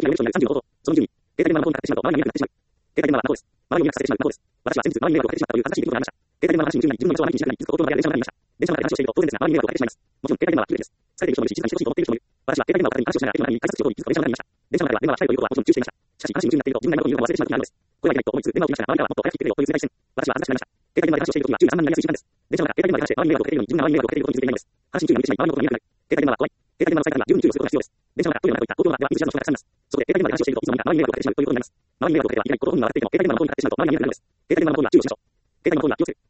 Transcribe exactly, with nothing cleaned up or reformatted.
的な容量になるさんじゅうのこと。その順に、携帯電話の方にかかってしまうと、周りに迷惑になってしまう。携帯電話はこうです。周りを迷惑させてしまう魔法です。私は先日、周りに迷惑をかけてしまったという恥ずかしい出来事がありました。携帯電話の話に順に自分の場所は毎日静かに気づくことのない電車の中にいました。電車の中で話をしていると、当然ですが、周りに迷惑をかけてしまいます。もちろん、携帯電話は有益です。疲れている人もいるし、静かにしてほしいと思っている人もいる。私は携帯電話を片手に話をしながら、電話の中に挨拶をしていることに気づくと電車の中にいました。電車の中では電話はしたいということはもちろん注意していました。しかし、話に夢中になっていると、自分なりのことを言うのを忘れてしまう時があるのです。これはいけないと思いつつ、電話を切りましたが、周りからはもっと早く切ってくれよという冷たい視線。私は恥ずかしくなりました。携帯電話で話をしているときは、注意が散漫になりやすい時間です。電車の中、携帯電話で話して、周りに迷惑をかけているのに、自分が周りに迷惑をかけていることに気づいていないのです。話に注意を向けてしまい、周りのことが見えなくなる。携帯電話は怖い。携帯電話の使い方には十分に注意をすることが必要です。電車の中、トイレの中といった公共の場では見ず知らずの人がたくさんいます。そこで、携帯電話で話をしていると、いつの間にか周りに迷惑をかけてしまうということになります。周りに迷惑をかけてはいけないことを本人は分かっていても、携帯電話の方にかかってしまうと、周りに迷惑がかかるのです。携帯電話の方には気をつける。携帯電話の方には気をつける。